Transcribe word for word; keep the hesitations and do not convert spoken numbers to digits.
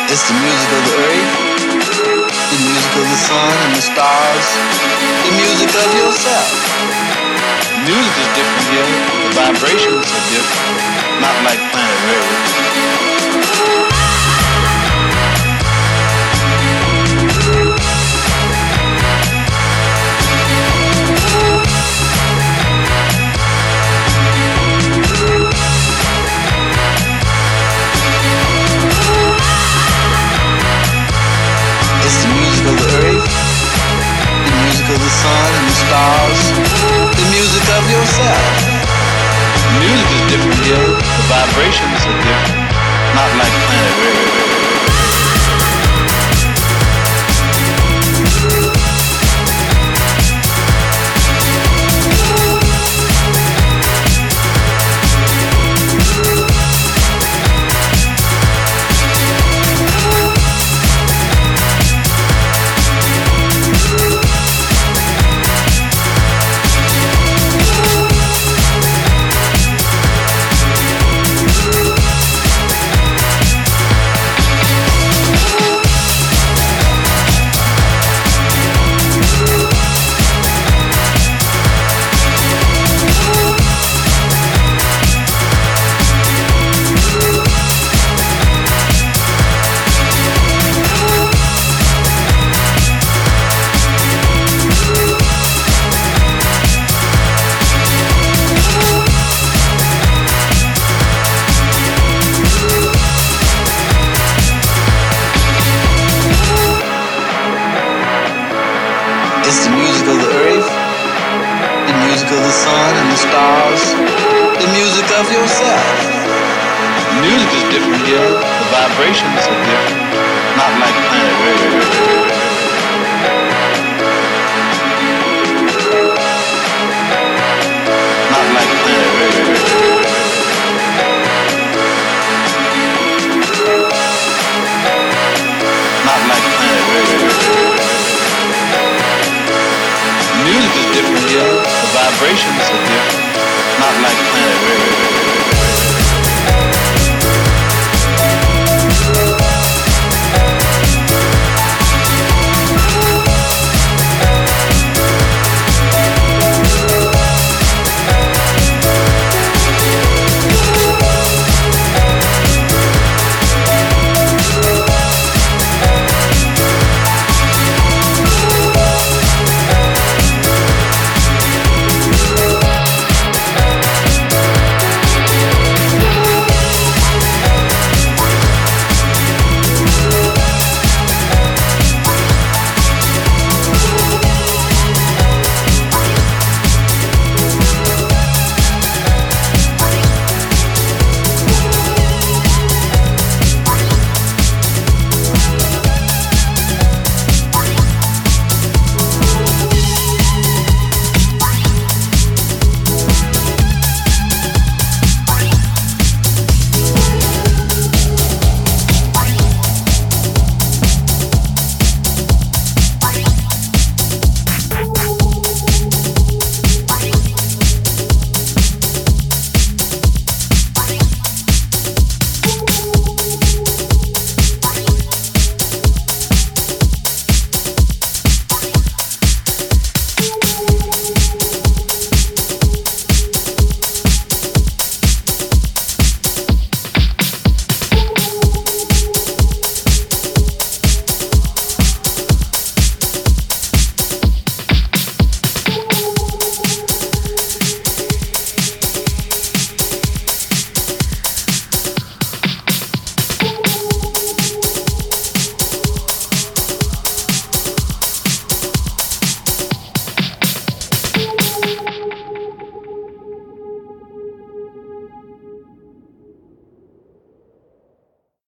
It's the music of the earth, the music of the sun and the stars, the music of yourself. Music is different here, the vibrations are different, not like planet Earth. It's the music of the earth, the music of the sun and the stars, the music of yourself. Music is different here, the vibrations are different, not like planet Earth. It's the music of the earth, the music of the sun and the stars, the music of yourself. Music is different here, the vibrations are different, not like planet Earth.